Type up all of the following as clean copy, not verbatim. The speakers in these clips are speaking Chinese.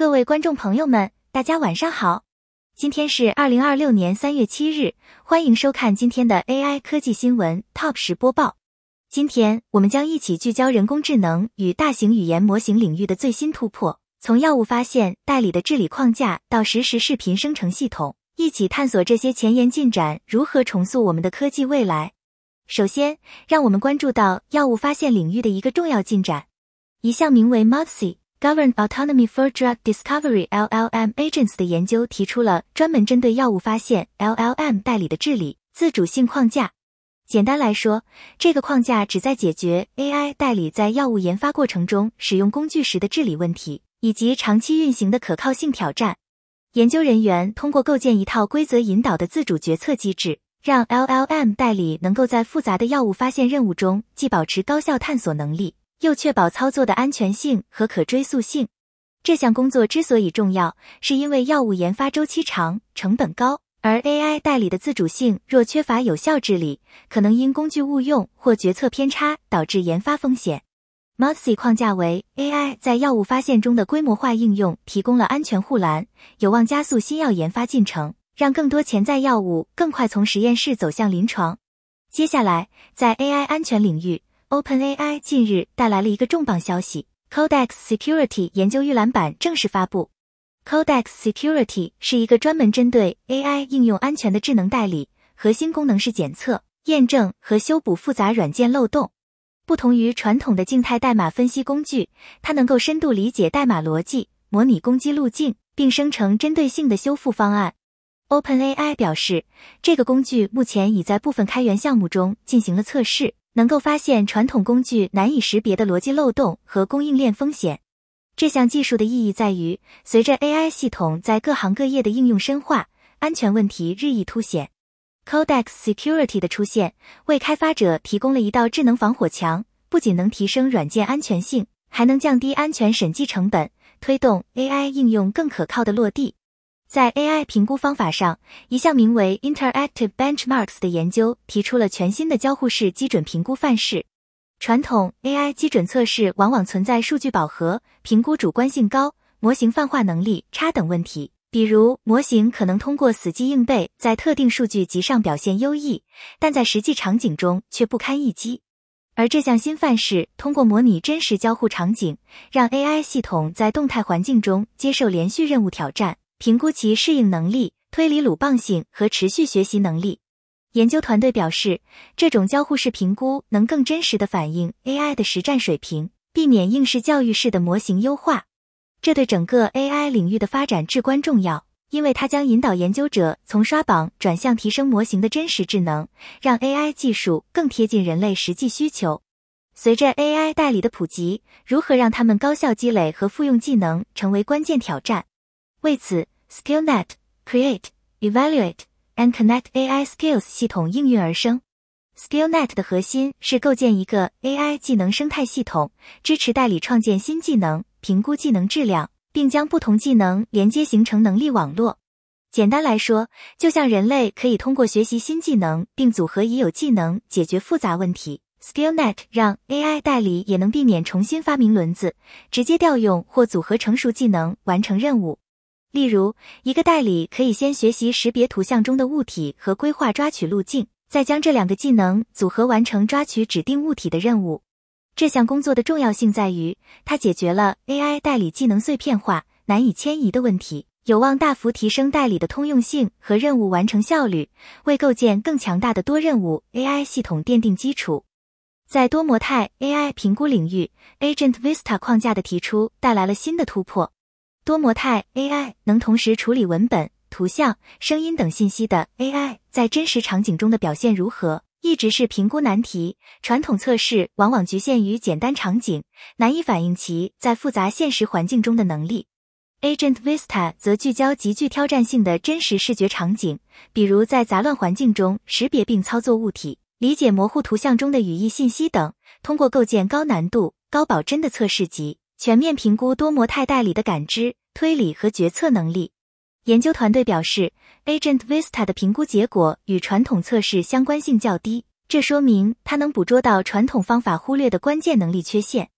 各位观众朋友们，大家晚上好。今天是2026年3月7日，欢迎收看今天的 AI 科技新闻 Top 10播报。今天我们将一起聚焦人工智能与大型语言模型领域的最新突破，从药物发现、代理的治理框架到实时视频生成系统，一起探索这些前沿进展如何重塑我们的科技未来。首先，让我们关注到药物发现领域的一个重要进展。一项名为 MODSI。Governed Autonomy for Drug Discovery LLM Agents 的研究提出了专门针对药物发现 LLM 代理的治理自主性框架。简单来说，这个框架旨在解决 AI 代理在药物研发过程中使用工具时的治理问题，以及长期运行的可靠性挑战。研究人员通过构建一套规则引导的自主决策机制，让 LLM 代理能够在复杂的药物发现任务中既保持高效探索能力，又确保操作的安全性和可追溯性。这项工作之所以重要，是因为药物研发周期长、成本高，而 AI 代理的自主性若缺乏有效治理，可能因工具误用或决策偏差导致研发风险。MODSI 框架为 AI 在药物发现中的规模化应用提供了安全护栏，有望加速新药研发进程，让更多潜在药物更快从实验室走向临床。接下来，在 AI 安全领域，OpenAI 近日带来了一个重磅消息 ，Codex Security 研究预览版正式发布。Codex Security 是一个专门针对 AI 应用安全的智能代理，核心功能是检测、验证和修补复杂软件漏洞。不同于传统的静态代码分析工具，它能够深度理解代码逻辑，模拟攻击路径，并生成针对性的修复方案。OpenAI 表示，这个工具目前已在部分开源项目中进行了测试，能够发现传统工具难以识别的逻辑漏洞和供应链风险。这项技术的意义在于，随着 AI 系统在各行各业的应用深化，安全问题日益凸显。Codex Security 的出现，为开发者提供了一道智能防火墙，不仅能提升软件安全性，还能降低安全审计成本，推动 AI 应用更可靠的落地。在 AI 评估方法上，一项名为 Interactive Benchmarks 的研究提出了全新的交互式基准评估范式。传统 AI 基准测试往往存在数据饱和、评估主观性高、模型泛化能力差等问题，比如模型可能通过死记硬背在特定数据集上表现优异，但在实际场景中却不堪一击。而这项新范式通过模拟真实交互场景，让 AI 系统在动态环境中接受连续任务挑战，评估其适应能力、推理鲁棒性和持续学习能力。研究团队表示，这种交互式评估能更真实地反映 AI 的实战水平，避免应试教育式的模型优化。这对整个 AI 领域的发展至关重要，因为它将引导研究者从刷榜转向提升模型的真实智能，让 AI 技术更贴近人类实际需求。随着 AI 代理的普及，如何让它们高效积累和复用技能成为关键挑战。为此 ，SkillNet Create、Evaluate、and Connect AI Skills 系统应运而生。SkillNet 的核心是构建一个 AI 技能生态系统，支持代理创建新技能，评估技能质量，并将不同技能连接形成能力网络。简单来说，就像人类可以通过学习新技能并组合已有技能解决复杂问题， SkillNet 让 AI 代理也能避免重新发明轮子，直接调用或组合成熟技能完成任务。例如，一个代理可以先学习识别图像中的物体和规划抓取路径，再将这两个技能组合完成抓取指定物体的任务。这项工作的重要性在于，它解决了 AI 代理技能碎片化、难以迁移的问题，有望大幅提升代理的通用性和任务完成效率，为构建更强大的多任务 AI 系统奠定基础。在多模态 AI 评估领域， Agent Vista 框架的提出带来了新的突破。多模态 AI 能同时处理文本、图像、声音等信息的 AI 在真实场景中的表现如何，一直是评估难题。传统测试往往局限于简单场景，难以反映其在复杂现实环境中的能力。Agent Vista 则聚焦极具挑战性的真实视觉场景，比如在杂乱环境中识别并操作物体，理解模糊图像中的语义信息等，通过构建高难度、高保真的测试集，全面评估多模态代理的感知、推理和决策能力。研究团队表示， Agent Vista 的评估结果与传统测试相关性较低，这说明它能捕捉到传统方法忽略的关键能力缺陷。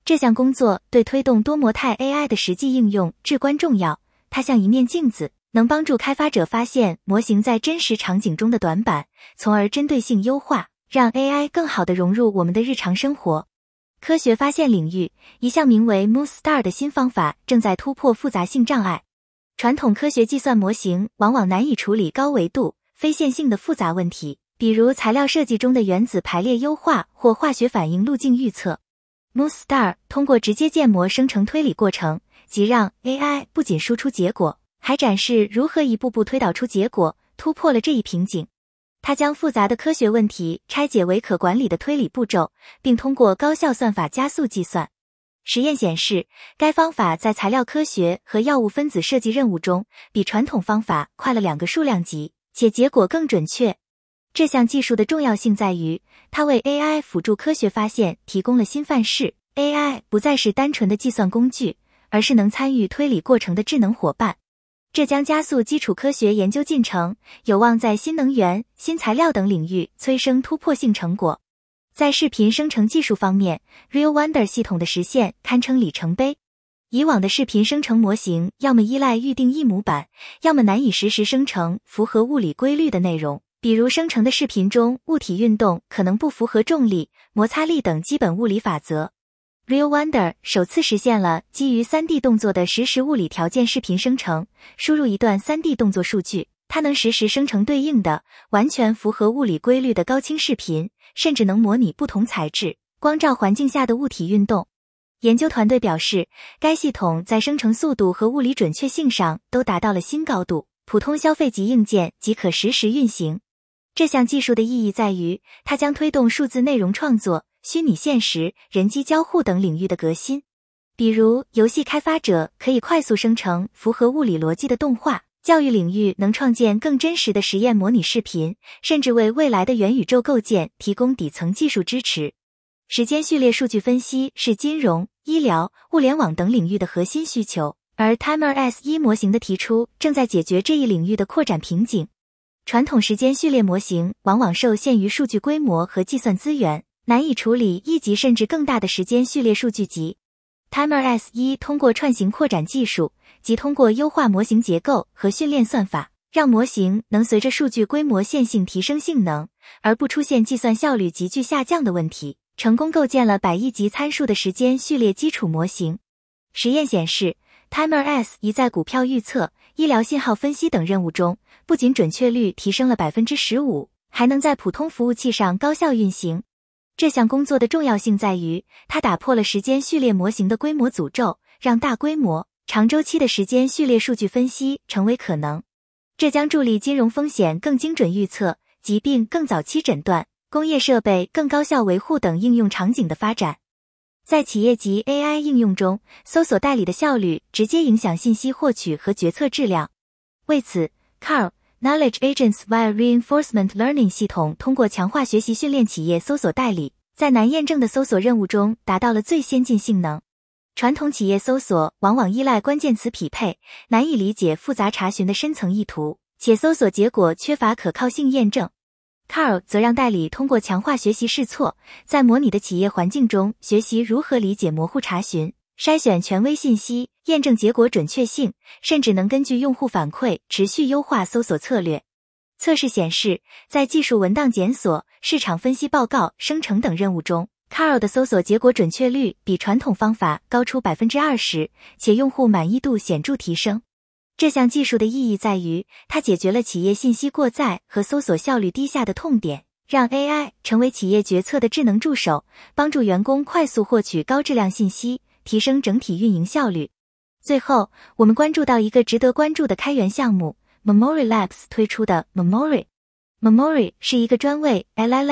这项工作对推动多模态 AI 的实际应用至关重要，它像一面镜子，能帮助开发者发现模型在真实场景中的短板，从而针对性优化，让 AI 更好地融入我们的日常生活。科学发现领域，一项名为 MooStar 的新方法正在突破复杂性障碍。传统科学计算模型往往难以处理高维度、非线性的复杂问题，比如材料设计中的原子排列优化或化学反应路径预测。MooStar 通过直接建模生成推理过程，即让 AI 不仅输出结果，还展示如何一步步推导出结果，突破了这一瓶颈。它将复杂的科学问题拆解为可管理的推理步骤，并通过高效算法加速计算。实验显示，该方法在材料科学和药物分子设计任务中，比传统方法快了2个数量级，且结果更准确。这项技术的重要性在于，它为 AI 辅助科学发现提供了新范式。AI 不再是单纯的计算工具，而是能参与推理过程的智能伙伴。这将加速基础科学研究进程，有望在新能源、新材料等领域催生突破性成果。在视频生成技术方面 ，RealWonder 系统的实现堪称里程碑。以往的视频生成模型要么依赖预定一模板，要么难以实时生成符合物理规律的内容，比如生成的视频中物体运动可能不符合重力、摩擦力等基本物理法则。RealWonder 首次实现了基于 3D 动作的实时物理条件视频生成，输入一段 3D 动作数据，它能实时生成对应的、完全符合物理规律的高清视频，甚至能模拟不同材质、光照环境下的物体运动。研究团队表示，该系统在生成速度和物理准确性上都达到了新高度，普通消费级硬件即可实时运行。这项技术的意义在于，它将推动数字内容创作、虚拟现实、人机交互等领域的革新。比如，游戏开发者可以快速生成符合物理逻辑的动画，教育领域能创建更真实的实验模拟视频，甚至为未来的元宇宙构建提供底层技术支持。时间序列数据分析是金融、医疗、物联网等领域的核心需求，而 Timer-S1 模型的提出正在解决这一领域的扩展瓶颈。传统时间序列模型往往受限于数据规模和计算资源，难以处理1级甚至更大的时间序列数据集。Timer-S1 通过串行扩展技术，即通过优化模型结构和训练算法，让模型能随着数据规模线性提升性能，而不出现计算效率急剧下降的问题，成功构建了100亿级参数的时间序列基础模型。实验显示， Timer-S1 在股票预测、医疗信号分析等任务中，不仅准确率提升了 15%， 还能在普通服务器上高效运行。这项工作的重要性在于，它打破了时间序列模型的规模诅咒，让大规模、长周期的时间序列数据分析成为可能。这将助力金融风险更精准预测、疾病更早期诊断、工业设备更高效维护等应用场景的发展。在企业级 AI 应用中，搜索代理的效率直接影响信息获取和决策质量。为此 ，Carl Knowledge Agents via Reinforcement Learning 系统通过强化学习训练企业搜索代理，在难验证的搜索任务中达到了最先进性能。传统企业搜索往往依赖关键词匹配，难以理解复杂查询的深层意图，且搜索结果缺乏可靠性验证。Carl 则让代理通过强化学习试错，在模拟的企业环境中学习如何理解模糊查询，筛选权威信息，验证结果准确性，甚至能根据用户反馈持续优化搜索策略。测试显示，在技术文档检索、市场分析报告生成等任务中， Carl 的搜索结果准确率比传统方法高出 20%， 且用户满意度显著提升。这项技术的意义在于，它解决了企业信息过载和搜索效率低下的痛点，让 AI 成为企业决策的智能助手，帮助员工快速获取高质量信息，提升整体运营效率。最后，我们关注到一个值得关注的开源项目 Memory Labs 推出的 Memory。Memory 是一个专为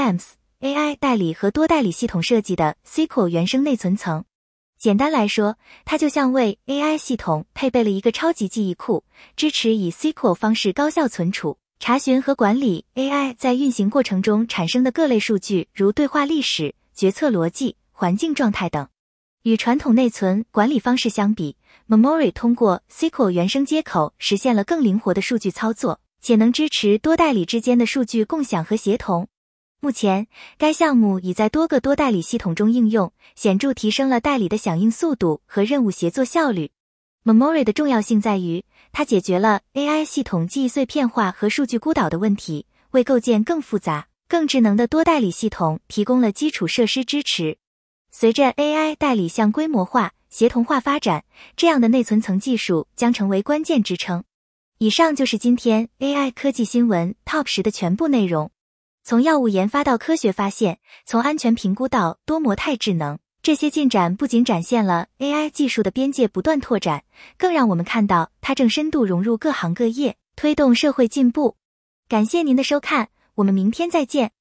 LLMs、AI 代理和多代理系统设计的 SQL 原生内存层。简单来说，它就像为 AI 系统配备了一个超级记忆库，支持以 SQL 方式高效存储、查询和管理 AI 在运行过程中产生的各类数据，如对话历史、决策逻辑、环境状态等。与传统内存管理方式相比， Memory 通过 SQL 原生接口实现了更灵活的数据操作，且能支持多代理之间的数据共享和协同。 目前，该项目已在多个多代理系统中应用，显著提升了代理的响应速度和任务协作效率。Memory 的重要性在于，它解决了 AI 系统记忆碎片化和数据孤岛的问题，为构建更复杂、更智能的多代理系统提供了基础设施支持。随着 AI 代理向规模化、协同化发展，这样的内存层技术将成为关键支撑。以上就是今天 AI 科技新闻 Top 10的全部内容。从药物研发到科学发现，从安全评估到多模态智能，这些进展不仅展现了 AI 技术的边界不断拓展，更让我们看到它正深度融入各行各业，推动社会进步。感谢您的收看，我们明天再见。